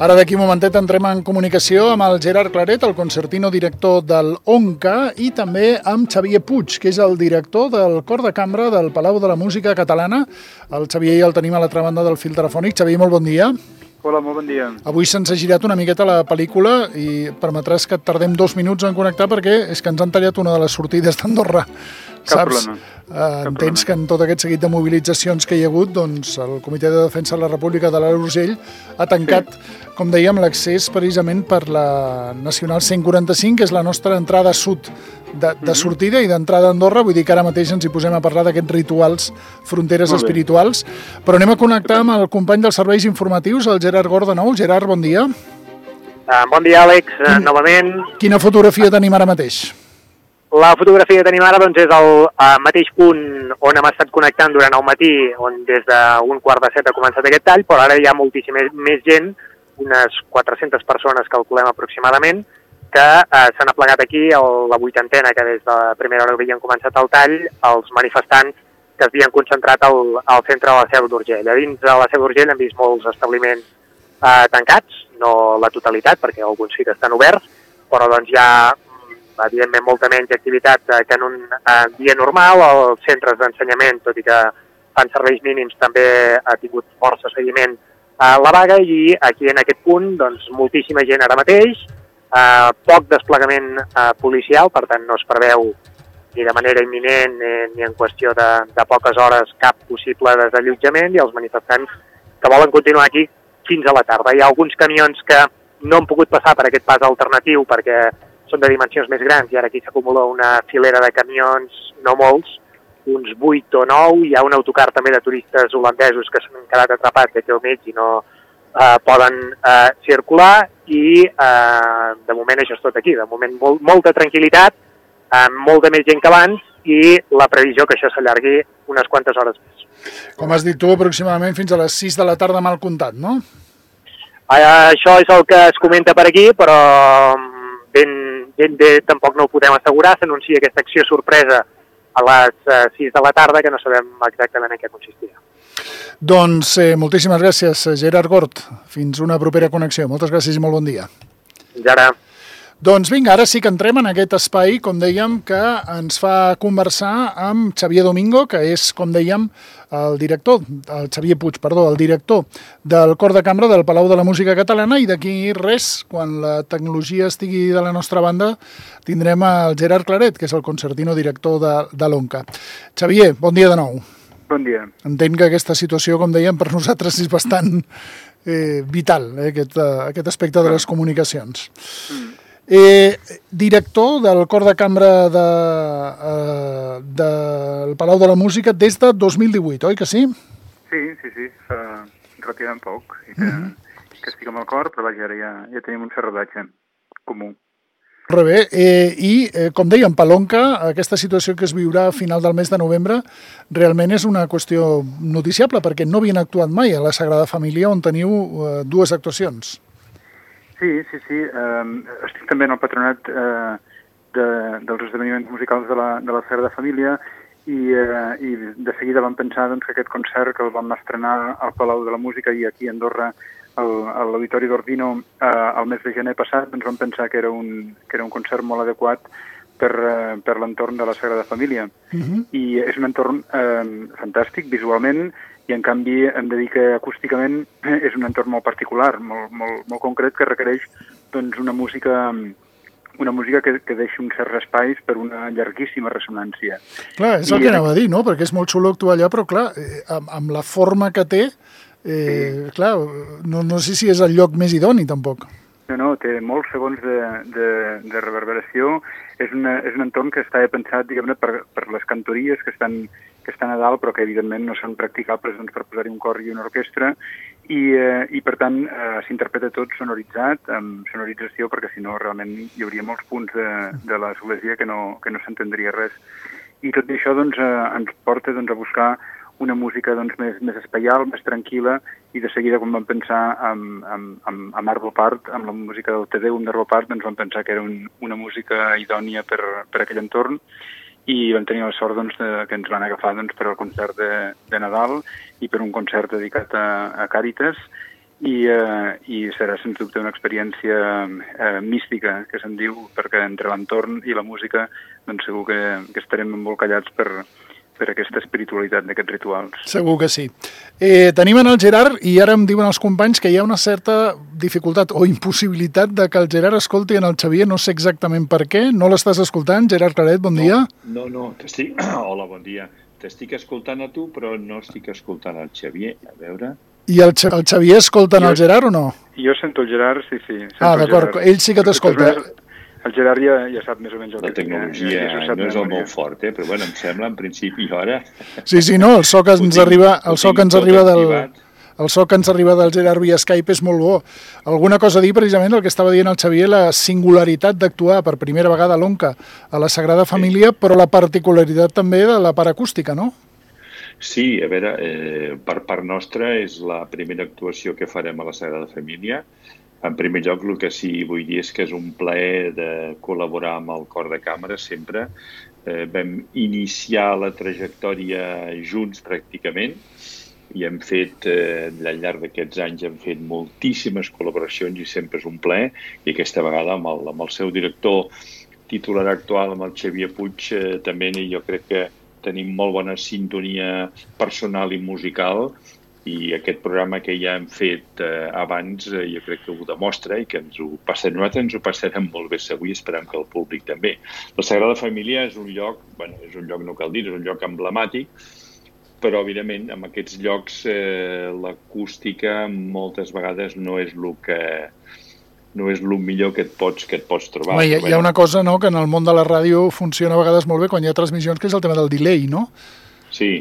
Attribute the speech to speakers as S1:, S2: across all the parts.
S1: Ara d'aquí un momentet entrem en comunicació amb el Gerard Claret, el concertino director del ONCA, i també amb Xavier Puig, que és el director del Cor de Cambra del Palau de la Música Catalana. El Xavier ja el tenim a l'altra banda del fil telefònic. Xavier, molt bon dia.
S2: Hola, molt bon dia.
S1: Avui se'ns ha girat una miqueta la pel·lícula i permetràs que tardem 2 minuts en connectar perquè és que ens han tallat una de les sortides d'Andorra.
S2: Cap problema.
S1: Entens que en tot aquest seguit de mobilitzacions que hi ha hagut, doncs el Comitè de Defensa de la República de l'Alt Urgell ha tancat, com dèiem, l'accés precisament per la Nacional 145, que és la nostra entrada sud de sortida i d'entrada a Andorra. Vull dir que ara mateix ens hi posem a parlar d'aquests rituals, fronteres espirituals. Però anem a connectar amb el company dels serveis informatius, el Gerard Gord de nou. Gerard, bon dia.
S3: Bon dia, Àlex, novament.
S1: Quina fotografia tenim ara mateix?
S3: La fotografia que tenim ara doncs, és el mateix punt on hem estat connectant durant el matí, on des d'un 6:45 ha començat aquest tall, però ara hi ha moltíssima més gent, unes 400 persones calculem aproximadament, que s'han aplegat aquí a la 80ena, que des de la primera hora que havien començat el tall, els manifestants que es havien concentrat al centre de la Seu d'Urgell. A dins de la Seu d'Urgell hem vist molts establiments tancats, no la totalitat, perquè alguns sí que estan oberts, però doncs hi ha evidentment molta menys activitat que en un dia normal. Els centres d'ensenyament, tot i que fan serveis mínims, també ha tingut força seguiment a la vaga, i aquí en aquest punt doncs, moltíssima gent ara mateix, poc desplegament policial, per tant no es preveu ni de manera imminent ni en qüestió de poques hores cap possible desallotjament, i els manifestants que volen continuar aquí fins a la tarda. Hi ha alguns camions que no han pogut passar per aquest pas alternatiu perquè són de dimensions més grans, i ara aquí s'acumula una filera de camions, no molts, uns 8 o 9, hi ha un autocar també de turistes holandesos que s'han quedat atrapats aquí al mig i no poden circular, i de moment això és tot aquí, de moment molta tranquil·litat, molta més gent que abans, i la previsió que això s'allargui unes quantes hores més.
S1: Com has dit tu, aproximadament fins a les 6 de la tarda mal comptat, no?
S3: Això és el que es comenta per aquí, però ben bé tampoc no ho podem assegurar. S'anuncia aquesta acció sorpresa a les 6 de la tarda, que no sabem exactament en què consistirà.
S1: Doncs moltíssimes gràcies, Gerard Gord. Fins una propera connexió. Moltes gràcies i molt bon dia.
S3: Fins ara.
S1: Doncs vinga, ara sí que entrem en aquest espai, com dèiem, que ens fa conversar amb Xavier Domingo, que és, com dèiem, el Xavier Puig, perdó, el director del Cor de Cambra del Palau de la Música Catalana, i d'aquí res, quan la tecnologia estigui de la nostra banda, tindrem el Gerard Claret, que és el concertino director de l'ONCA. Xavier, bon dia de nou.
S2: Bon dia.
S1: Entenc que aquesta situació, com dèiem, per nosaltres és bastant vital, aquest aspecte de les comunicacions. Director del Cor de Cambra del Palau de la Música des de 2018, oi que sí?
S2: Sí, fa relativament poc, que estic amb el cor, però vaja, ara ja tenim un cert rodatge comú.
S1: Molt bé, i com dèiem, per l'ONCA, aquesta situació que es viurà a final del mes de novembre realment és una qüestió noticiable, perquè no havien actuat mai a la Sagrada Família, on teniu 2 actuacions.
S2: Sí. Estic també en el patronat dels esdeveniments musicals de la Sagrada Família, i de seguida vam pensar doncs, que aquest concert que el vam estrenar al Palau de la Música i aquí a Andorra, a l'Auditori d'Ordino, el mes de gener passat, doncs vam pensar que era un concert molt adequat per l'entorn de la Sagrada Família. I és un entorn fantàstic visualment, i en canvi hem de dir que acústicament és un entorn molt particular, molt concret, que requereix doncs, una música que deixi uns certs espais per una llarguíssima ressonància.
S1: Clar, és el que anava a dir, no? Perquè és molt xulo actuar allà, però clar, amb la forma que té, clar, no sé si és el lloc més idoni, tampoc.
S2: No, té molts segons de reverberació. És un entorn que està pensat, diguem-ne, per les cantories que estan a dalt, però que evidentment no són practicables doncs, per posar-hi un cor i una orquestra, i per tant s'interpreta tot sonoritzat, amb sonorització, perquè si no realment hi hauria molts punts de l'església que no s'entendria res. I tot això doncs, ens porta doncs, a buscar una música doncs, més espaial, més tranquil·la, i de seguida quan vam pensar amb Arvo Part, amb la música del Te Deum d'Arvo Part, doncs vam pensar que era una música idònia per aquell entorn, i vam tenir la sort doncs, que ens van agafar doncs, per al concert de Nadal i per un concert dedicat a Càritas, i serà sens dubte una experiència mística, que se'n diu, perquè entre l'entorn i la música doncs segur que estarem embolcallats per aquesta espiritualitat d'aquests rituals.
S1: Segur que sí. Tenim en el Gerard i ara em diuen els companys que hi ha una certa dificultat o impossibilitat de que el Gerard escolti en el Xavier, no sé exactament per què. No l'estàs escoltant? Gerard Claret, bon dia.
S4: No, hola, bon dia. T'estic escoltant a tu, però no estic escoltant el Xavier. A veure...
S1: I el Xavier escolta en el Gerard o no?
S2: Jo sento el Gerard, sí.
S1: D'acord, ell sí que t'escolta.
S2: El Gerard ja sap més o menys el que...
S4: La tecnologia no és el molt fort, però bueno, em sembla, en principi, ara...
S1: Sí, no, el so que ens arriba del Gerard via Skype és molt bo. Alguna cosa a dir, precisament, el que estava dient el Xavier, la singularitat d'actuar per primera vegada a l'Onca a la Sagrada Família, però la particularitat també de la part acústica, no?
S4: Sí, a veure, per part nostra és la primera actuació que farem a la Sagrada Família. En primer lloc, el que sí vull dir és que és un plaer de col·laborar amb el Cor de Càmera sempre. Vam iniciar la trajectòria junts pràcticament i hem fet, al llarg d'aquests anys, hem fet moltíssimes col·laboracions i sempre és un plaer. I aquesta vegada amb el seu director titular actual, amb el Xavier Puig, també jo crec que tenim molt bona sintonia personal i musical i aquest programa que ja hem fet abans jo crec que ho demostra i que nosaltres ens ho passarem molt bé segur i esperem que el públic també. La Sagrada Família és un lloc, no cal dir, és un lloc emblemàtic, però evidentment en aquests llocs l'acústica moltes vegades no és el millor que et pots trobar.
S1: Hi ha una cosa, no?, que en el món de la ràdio funciona a vegades molt bé quan hi ha transmissions, que és el tema del delay, no?
S4: Sí.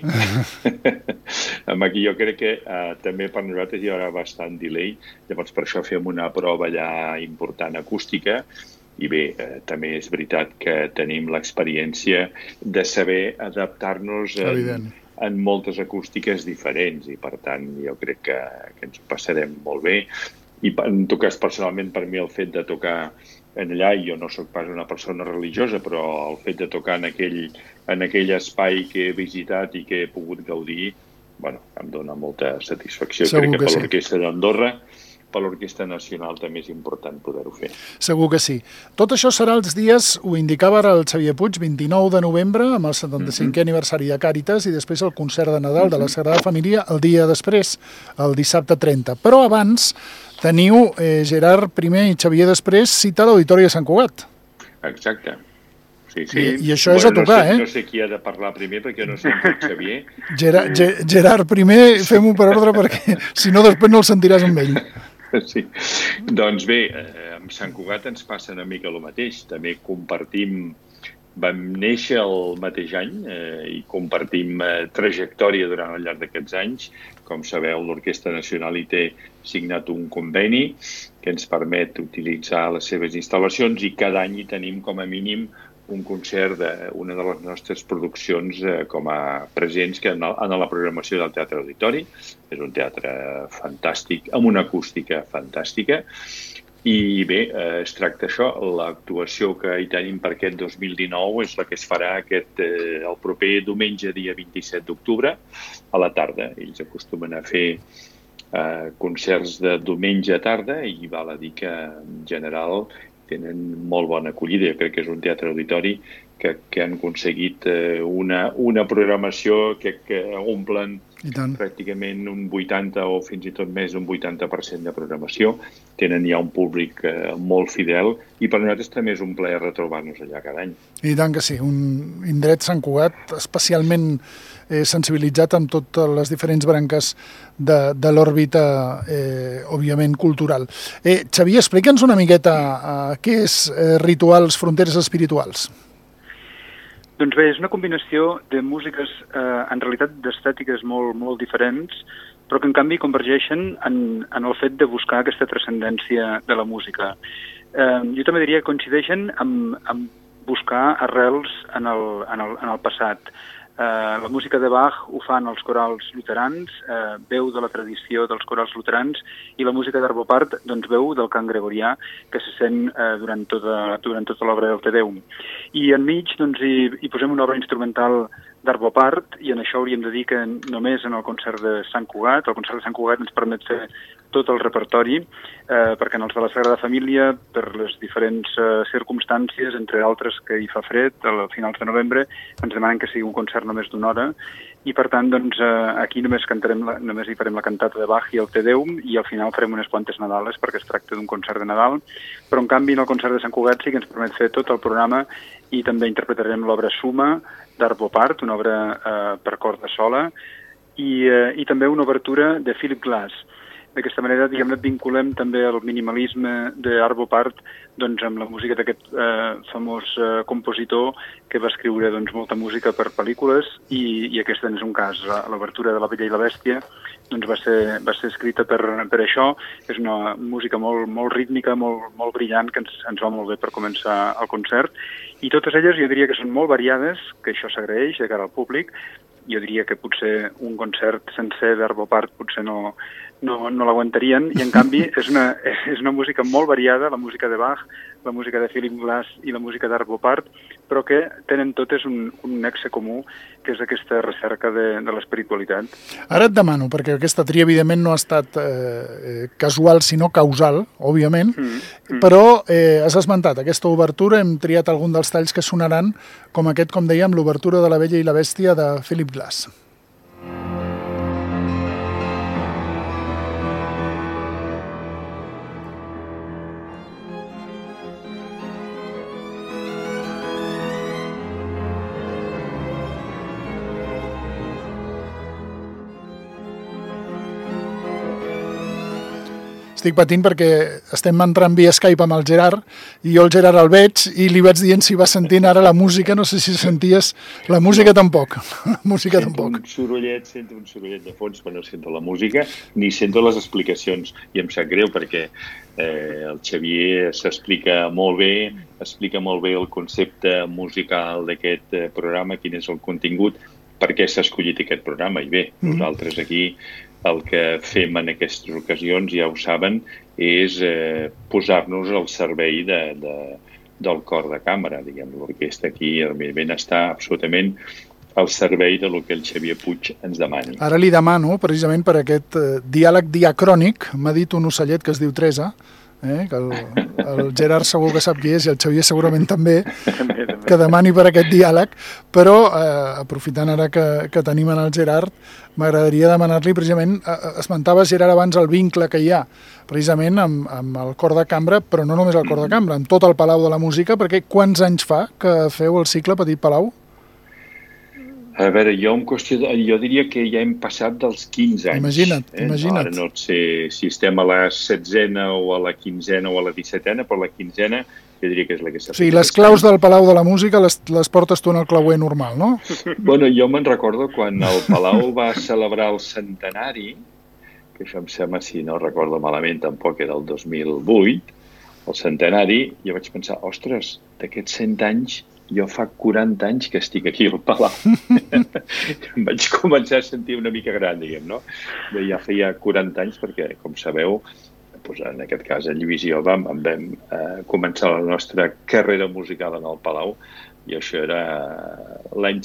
S4: Aquí jo crec que també per nosaltres hi haurà bastant delay, llavors per això fem una prova allà important acústica i bé, també és veritat que tenim l'experiència de saber adaptar-nos en moltes acústiques diferents i per tant jo crec que ens ho passarem molt bé. I en tot cas, personalment, per mi el fet de tocar en allà, i jo no sóc pas una persona religiosa, però el fet de tocar en aquell espai que he visitat i que he pogut gaudir, em dona molta satisfacció.
S1: Segur
S4: crec que
S1: que
S4: per l'Orquestra d'Andorra, per l'Orquestra Nacional també és important poder-ho fer.
S1: Segur que sí. Tot això serà els dies, ho indicava ara el Xavier Puig, 29 de novembre, amb el 75è aniversari de Càritas, i després el concert de Nadal de la Sagrada Família el dia després, el dissabte 30. Però abans teniu Gerard primer i Xavier després cita a l'Auditori de Sant Cugat.
S4: Exacte. Sí.
S1: I això és a tocar,
S4: No sé qui ha de parlar primer, perquè no sé el Xavier.
S1: Gerard primer, fem-ho per ordre, perquè si no després no el sentiràs amb ell.
S4: Sí. Doncs bé, amb Sant Cugat ens passa una mica el mateix. També vam néixer el mateix any i compartim trajectòria durant el llarg d'aquests anys. Com sabeu, l'Orquestra Nacional hi té signat un conveni que ens permet utilitzar les seves instal·lacions i cada any hi tenim com a mínim un concert d'una de les nostres produccions com a presents que en la programació del Teatre Auditori. És un teatre fantàstic, amb una acústica fantàstica. I bé, es tracta això, l'actuació que hi tenim per aquest 2019 és la que es farà el proper diumenge, dia 27 d'octubre, a la tarda. Ells acostumen a fer concerts de diumenge a tarda i val a dir que en general tenen molt bona acollida. Jo crec que és un teatre auditori que han aconseguit una programació que omplen pràcticament un 80 o fins i tot més d'un 80% de programació. Tenen ja un públic molt fidel i per nosaltres també és un plaer retrobar-nos allà cada any.
S1: I tant que sí, un indret Sant Cugat especialment sensibilitzat amb totes les diferents branques de l'òrbita, òbviament, cultural. Xavier, explica'ns una miqueta què és Rituals Fronteres Espirituals.
S2: Doncs bé, és una combinació de músiques, en realitat d'estètiques molt diferents, però que en canvi convergeixen en el fet de buscar aquesta transcendència de la música. Jo també diria que coincideixen amb buscar arrels en el passat. La música de Bach ho fan els corals luterans, veu de la tradició dels corals luterans, i la música d'Arvo Pärt doncs veu del cant gregorià que se sent durant tota l'obra del Te Deum. I enmig doncs, hi posem una obra instrumental d'Arvo Part, i en això hauríem de dir que només en el concert de Sant Cugat, el concert de Sant Cugat ens permet fer tot el repertori, perquè en els de la Sagrada Família, per les diferents circumstàncies, entre altres que hi fa fred, a finals de novembre, ens demanen que sigui un concert només d'una hora, i per tant, doncs, aquí només hi farem la cantata de Bach i el Te Deum, i al final farem unes quantes Nadales, perquè es tracta d'un concert de Nadal, però en canvi en el concert de Sant Cugat sí que ens permet fer tot el programa, i també interpretarem l'obra Suma d'Arvo Part, una obra per corda sola, i també una obertura de Philip Glass. D'aquesta manera, diguem-ne, vinculem també el minimalisme d'Arvo Part doncs, amb la música d'aquest famós compositor que va escriure doncs, molta música per pel·lícules i aquesta és un cas. L'obertura de La Bella i la Bèstia doncs, va ser escrita per això. És una música molt rítmica, molt brillant, que ens va molt bé per començar el concert. I totes elles jo diria que són molt variades, que això s'agraeix de cara al públic. Jo diria que potser un concert sencer d'Arvo Part potser no l'aguantarien, i en canvi és una música molt variada, la música de Bach, la música de Philip Glass i la música d'Arvo Part, però que tenen totes un nexe comú, que és aquesta recerca de l'espiritualitat.
S1: Ara et demano, perquè aquesta tria evidentment no ha estat casual, sinó causal, òbviament, però has esmentat aquesta obertura, hem triat algun dels talls que sonaran, com aquest, com dèiem, l'obertura de La Bella i la Bèstia de Philip Glass. Estic patint perquè estem entrant via Skype amb el Gerard i jo el Gerard el veig i li vaig dient si va sentint ara la música, no sé si senties la música tampoc.
S4: Sento un sorollet de fons, però no sento la música ni sento les explicacions i em sap greu perquè el Xavier explica molt bé el concepte musical d'aquest programa, quin és el contingut, per què s'ha escollit aquest programa. I bé, nosaltres aquí el que fem en aquestes ocasions, ja ho saben, és posar-nos al servei del cor de cambra, diguem. L'orquestra aquí, evidentment, està absolutament al servei del que el Xavier Puig ens demani.
S1: Ara li demano, precisament per aquest diàleg diacrònic, m'ha dit un ocellet que es diu Teresa, que el Gerard segur que sap qui és i el Xavier segurament també, que demani per aquest diàleg, però aprofitant ara que tenim en el Gerard, m'agradaria demanar-li precisament, esmentaves Gerard abans el vincle que hi ha precisament amb el cor de cambra, però no només el cor de cambra, amb tot el Palau de la Música, perquè quants anys fa que feu el cicle Petit Palau?
S4: A veure, jo diria que ja hem passat dels 15 anys.
S1: Imagina't.
S4: Ara no sé si estem a la 16a o a la 15a o a la 17a, però la 15a jo diria que és la que s'ha fet.
S1: Sí, les claus del Palau de la Música les portes tu en el clauer normal, no?
S4: Bueno, jo me'n recordo quan el Palau va celebrar el centenari, que això em sembla, si no recordo malament, tampoc era el 2008, el centenari, jo vaig pensar, ostres, d'aquests 100 anys jo fa 40 anys que estic aquí al Palau. Em vaig començar a sentir una mica gran, diguem, no? Ja feia 40 anys perquè, com sabeu, doncs en aquest cas a Lluís i jo vam començar la nostra carrera musical en el Palau i això era l'any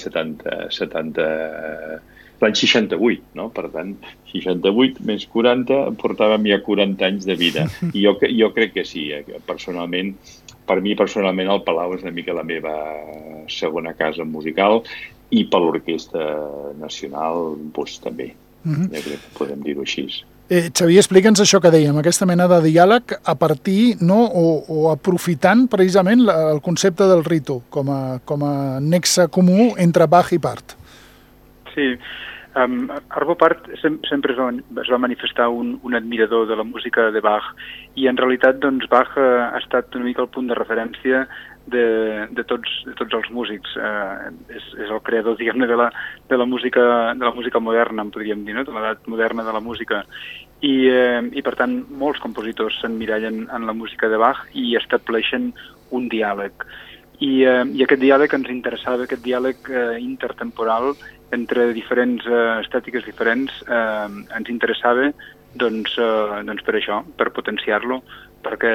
S4: 68, no? Per tant, 68 més 40, portàvem ja 40 anys de vida. I jo crec que sí, personalment, per mi personalment el Palau és una mica la meva segona casa musical i per l'Orquestra Nacional doncs, també. Jo crec que podem dir-ho així.
S1: Xavier, explica'ns això que dèiem, aquesta mena de diàleg a partir, no, o aprofitant precisament el concepte del ritu com a nexe comú entre Bach i Part.
S2: Sí, Arvo Part sempre es va manifestar un admirador de la música de Bach i en realitat doncs, Bach ha estat una mica el punt de referència de tots els músics. És el creador, diguem-ne, de la música moderna, en podríem dir, no? De l'edat moderna de la música. I per tant, molts compositors s'emmirallen en la música de Bach i estableixen un diàleg. I aquest diàleg ens interessava, aquest diàleg intertemporal entre diferents estètiques diferents, ens interessava doncs per això, per potenciar-lo, perquè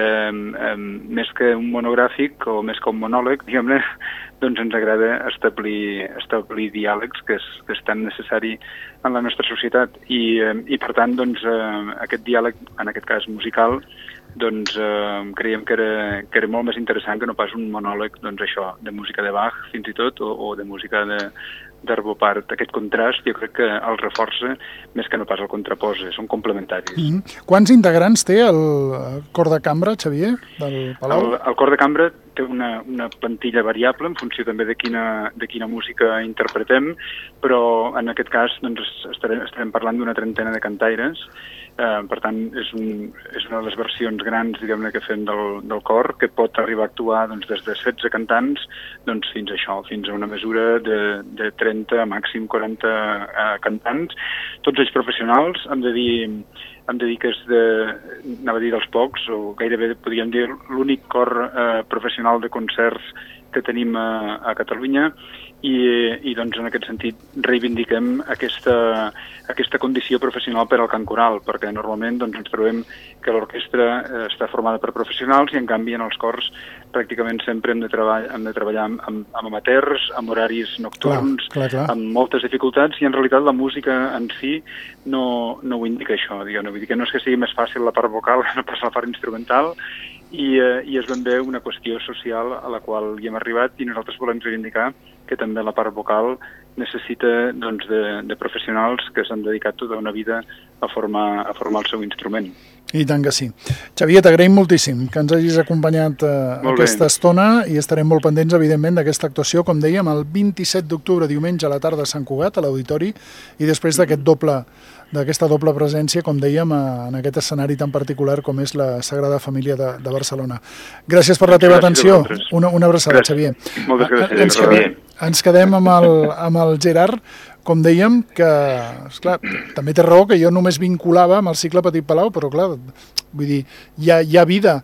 S2: més que un monogràfic o més que un monòleg, diguem-ne, doncs ens agrada establir diàlegs, que és tan necessari en la nostra societat. I per tant, doncs, aquest diàleg, en aquest cas musical, doncs creiem que era molt més interessant que no pas un monòleg, doncs això, de música de Bach, fins i tot, o de música d'Arvo Part. Aquest contrast jo crec que el reforça més que no pas el contraposa, són complementaris.
S1: Quants integrants té el cor de cambra, Xavier, del Palau?
S2: El cor de cambra té una plantilla variable en funció també de quina música interpretem, però en aquest cas doncs, estarem parlant d'una trentena de cantaires. Per tant, és una de les versions grans, diguem-ne, que fem del cor, que pot arribar a actuar doncs, des de 16 cantants doncs, fins a una mesura de 30, màxim 40 cantants, tots ells professionals. Hem de dir que és anava a dir dels pocs, o gairebé podríem dir l'únic cor professional de concerts que tenim a Catalunya, i doncs en aquest sentit reivindiquem aquesta condició professional per al cant coral, perquè normalment doncs, ens trobem que l'orquestra està formada per professionals i en canvi en els cors pràcticament sempre hem de treballar amb amateurs, amb horaris nocturns, clar. Amb moltes dificultats, i en realitat la música en si no ho indica això, diguem-ne. Vull dir que no és que sigui més fàcil la part vocal que no pas la part instrumental, i és ben bé una qüestió social a la qual hi hem arribat, i nosaltres volem reivindicar que també la part vocal necessita doncs, de professionals que s'han dedicat tota una vida a formar el seu instrument.
S1: I tant que sí. Xavier, t'agraïm moltíssim que ens hagis acompanyat aquesta estona, i estarem molt pendents, evidentment, d'aquesta actuació, com dèiem, el 27 d'octubre, diumenge a la tarda a Sant Cugat, a l'Auditori, i després d'aquesta doble presència, com dèiem, en aquest escenari tan particular com és la Sagrada Família de Barcelona. Gràcies per la teva atenció. Una abraçada, Xavier.
S2: Moltes gràcies, Xavier.
S1: Ens quedem amb el Gerard, com dèiem, que, esclar, també té raó que jo només vinculava amb el cicle Petit Palau, però clar, vull dir, hi ha vida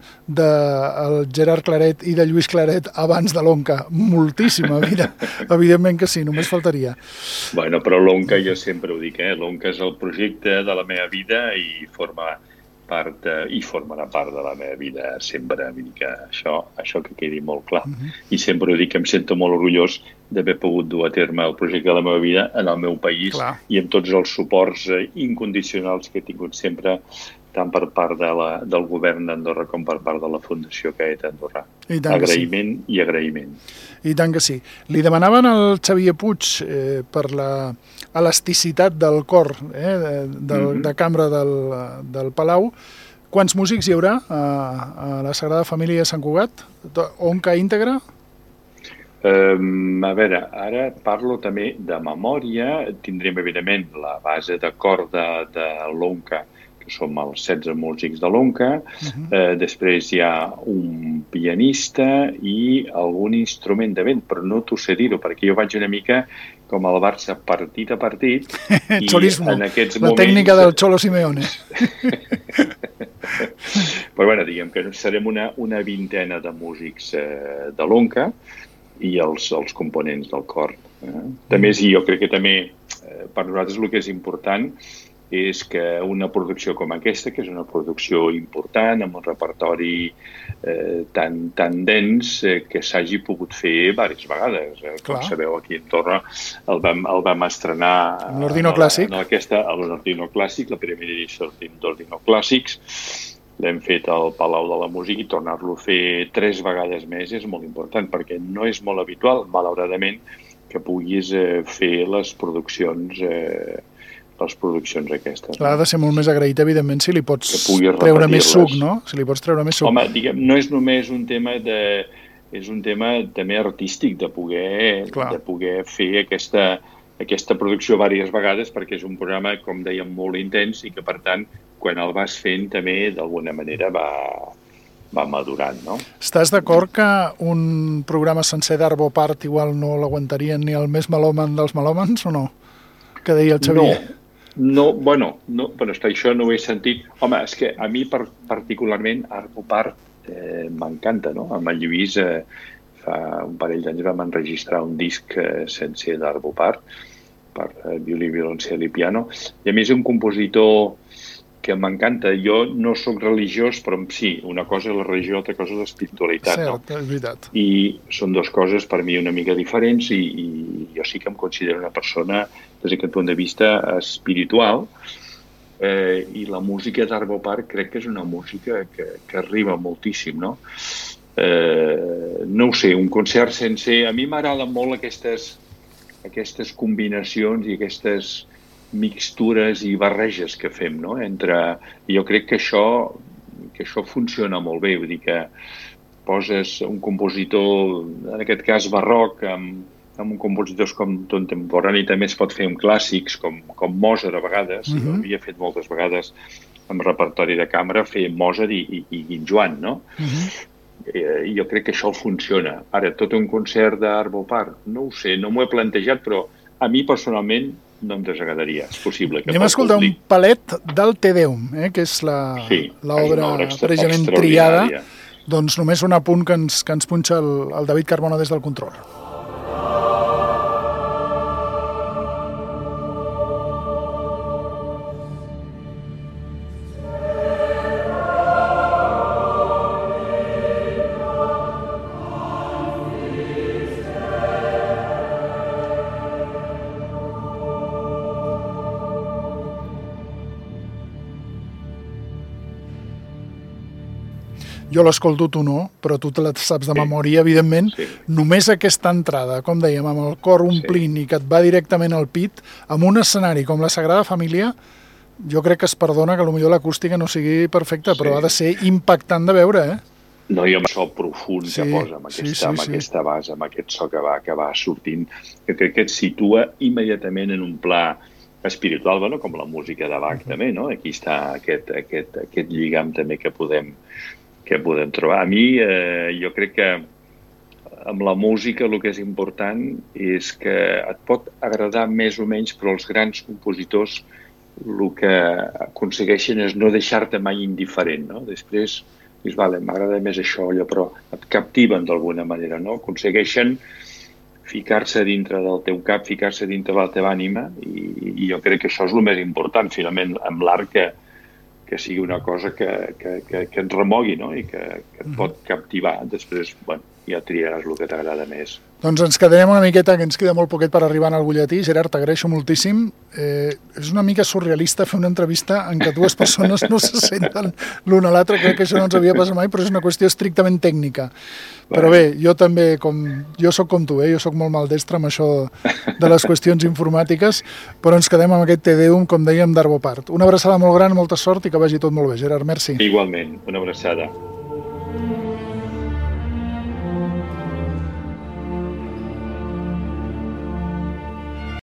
S1: del Gerard Claret i de Lluís Claret abans de l'Onca, moltíssima vida, evidentment que sí, només faltaria.
S4: Bueno, però l'Onca, jo sempre ho dic, l'Onca és el projecte de la meva vida i formarà part de la meva vida sempre. Vull dir que això que quedi molt clar. I sempre ho dic, em sento molt orgullós d'haver pogut dur a terme el projecte de la meva vida en el meu país, i amb tots els suports incondicionals que he tingut sempre, tant per part del govern d'Andorra com per part de la Fundació Caet Andorra. Agraïment i agraïment.
S1: I tant que sí. Li demanaven al Xavier Puig per l'elasticitat del cor de cambra del Palau. Quants músics hi haurà a la Sagrada Família de Sant Cugat? Onca íntegra?
S4: A veure, ara parlo també de memòria. Tindrem, evidentment, la base de cor de l'Onca, que som els 16 músics de l'Onca. Després hi ha un pianista i algun instrument de vent, però no t'ho sé dir-ho, perquè jo vaig una mica com el Barça partit a partit.
S1: Xolismo, la tècnica del Cholo Simeone.
S4: Però bueno, diguem que serem una vintena de músics de l'Onca i els components del cor. També jo crec que també per nosaltres el que és important és que una producció com aquesta, que és una producció important, amb un repertori tan dens, que s'hagi pogut fer diverses vegades. Com sabeu, aquí a Andorra el vam estrenar
S1: a l'Ordino Clàssic,
S4: la primera edició d'Ordino Clàssics. L'hem fet al Palau de la Música, i tornar-lo a fer 3 vegades més és molt important, perquè no és molt habitual, malauradament, que puguis fer les produccions aquestes.
S1: Clar, ha de ser molt més agraït, evidentment, si li pots treure més suc, no? Si li pots treure més suc.
S4: Home, diguem, no és només un tema és un tema també artístic, de poder fer aquesta producció diverses vegades, perquè és un programa, com dèiem, molt intens, i que, per tant, quan el vas fent, també, d'alguna manera, va madurant, no?
S1: Estàs d'acord que un programa sencer d'Arvo Part igual no l'aguantarien ni el més melòman dels melòmans, o no? Que deia el Xavier.
S4: Bueno, però això no ho he sentit. Home, és que a mi particularment Arvo Part m'encanta, no? Amb el Lluís fa un parell d'anys vam enregistrar un disc sencer d'Arvo Part per violí, violoncel i piano, i a més és un compositor que m'encanta. Jo no sóc religiós, però sí, una cosa és la religió, altra cosa és l'espiritualitat.
S1: Cert, és veritat.
S4: I són dues coses per mi una mica diferents i jo sí que em considero una persona des d'aquest punt de vista espiritual i la música d'Arvo Part crec que és una música que arriba moltíssim, no? No ho sé, un concert sencer... A mi m'agraden molt aquestes combinacions i aquestes mixtures i barreges que fem, no? Jo crec que això funciona molt bé, vull dir que poses un compositor, en aquest cas barroc, amb compositors contemporanis, també es pot fer amb clàssics, com Mozart a vegades, jo havia fet moltes vegades amb repertori de cambra, fer Mozart i Guinjoan, no? Jo crec que això funciona. Ara, tot un concert d'Arvo Part, no ho sé, no m'ho he plantejat, però a mi personalment no em desagradaria, és possible.
S1: Anem a escoltar un palet del Te Deum, que és l'obra precisament triada. Doncs només un apunt que ens punxa el David Carbona des del control. Jo l'escolto, tu no, però tu te la saps de memòria, evidentment. Sí. Només aquesta entrada, com dèiem, amb el cor omplint i que et va directament al pit, amb un escenari com la Sagrada Família, jo crec que es perdona que potser l'acústica no sigui perfecta, però ha de ser impactant de veure,
S4: No, i amb el so profund que posa, amb aquesta base, amb aquest so que va sortint, que crec que et situa immediatament en un pla espiritual, com la música de Bach també, no? Aquí està aquest lligam també que podem trobar. A mi, jo crec que amb la música el que és important és que et pot agradar més o menys, però els grans compositors el que aconsegueixen és no deixar-te mai indiferent, no? Després dius, m'agrada més això, allò, però et captiven d'alguna manera, no? Aconsegueixen ficar-se dintre del teu cap, ficar-se dintre de la teva ànima i jo crec que això és el més important, finalment, amb l'art que sigui una cosa que et remogui, no? I que et pot captivar. Després, ja triaràs el que t'agrada més.
S1: Doncs ens quedarem una miqueta, que ens queda molt poquet per arribar al butlletí. Gerard, t'agraeixo moltíssim. És una mica surrealista fer una entrevista en què dues persones no se senten l'una a l'altra. Crec que això no ens havia passat mai, però és una qüestió estrictament tècnica. Però bé, jo també, jo soc com tu, jo soc molt maldestre amb això de les qüestions informàtiques, però ens quedem amb aquest Te Deum, com dèiem, d'Arvo Part. Una abraçada molt gran, molta sort i que vagi tot molt bé. Gerard, merci.
S4: Igualment, una abraçada.